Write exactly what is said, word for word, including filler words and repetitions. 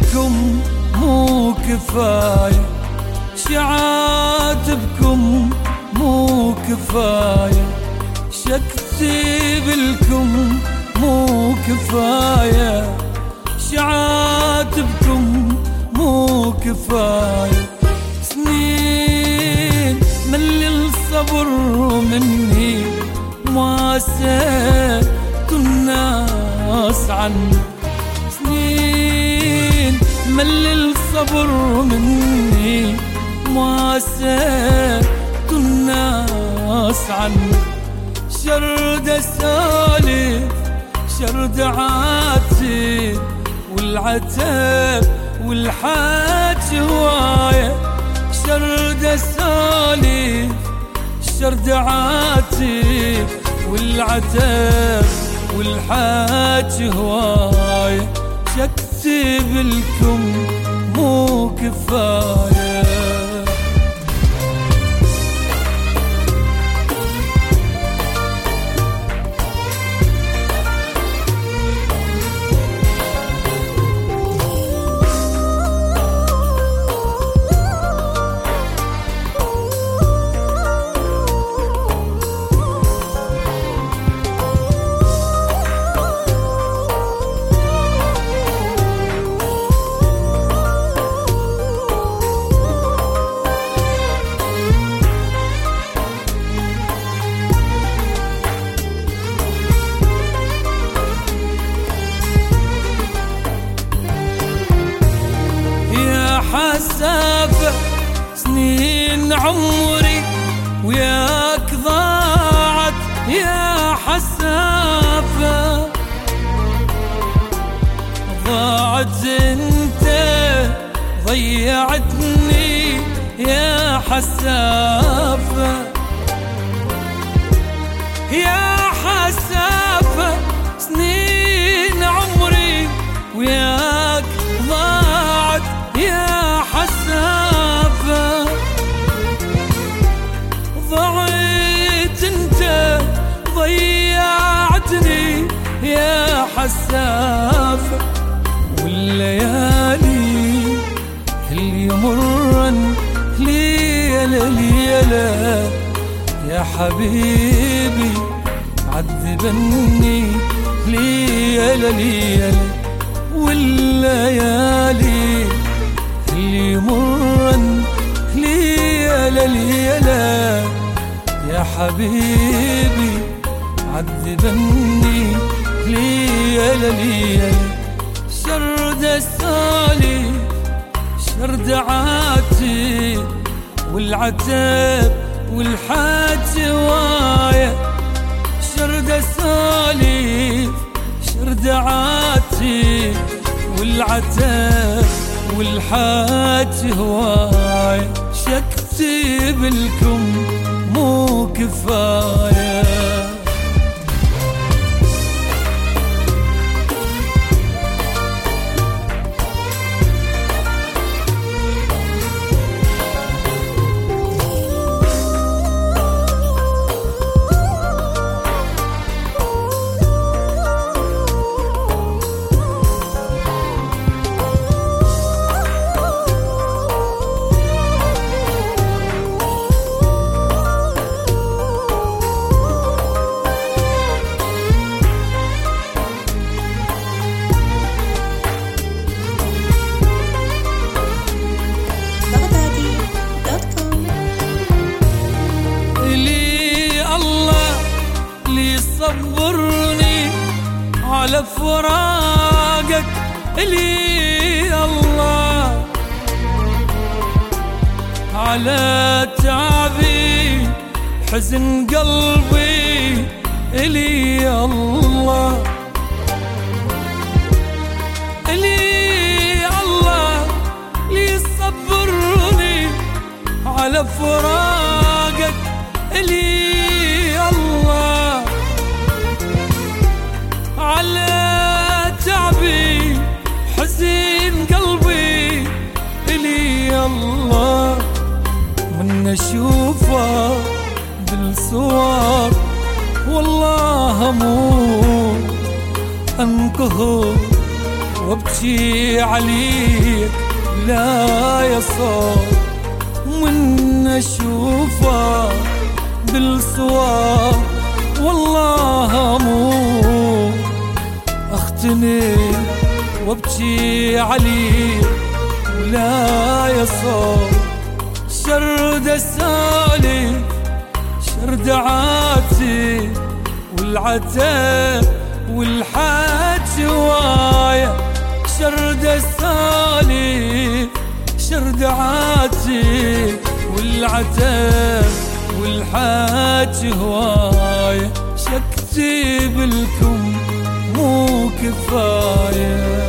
بالكم مو كفاية، شعاتبكم مو كفاية، شكتي بالكم مو كفاية، شعاتبكم مو كفاية. سنين مل الصبر مني ما سألت الناس عني، سنين مل الصبر مني ما سألت الناس عني. شرد اسالف شرد عاتب والعتب والحاج هواية، شرد اسالف شرد عاتب والعتب والحاج هواية، شكتب لكم مو كفاية. حسافة سنين عمري وياك ضاعت يا حسافة، ضاعت انت ضيعتني يا حسافة، يا حسافة سنين عمري وياك ضاعت يا حسافة، ضعيت انت ضيعتني يا حسافة، والليالي اللي يمرن ليلة ليلة يا حبيبي عذبني ليلة ليلة، والليالي اللي يمرن ليلة ليلة يا حبيبي عذبني ليلة ليلة. شرد اسالي شرد عاتب والعتب والحاج هواية، شرد اسالي شرد عاتب والعتب والحاج هواية، شكتب لكم مو كفاية. صبرني على فراقك لي الله، على تعبي حزن قلبي لي الله، لي الله لي صبرني على فراقك لي الله، على تعبي حزين قلبي إلي الله، من أشوفه بالصور والله أموت أنقهر وابكي عليك لا يصار من اشوفك بالصور والله اموت اختني وابكي عليك لا يصار شرد السالف شرد عاتي والعتاب والحاج هواية شرد السالف شرد عاتي والعتاب والحاج هواية شكتي بالكم مو كفاية.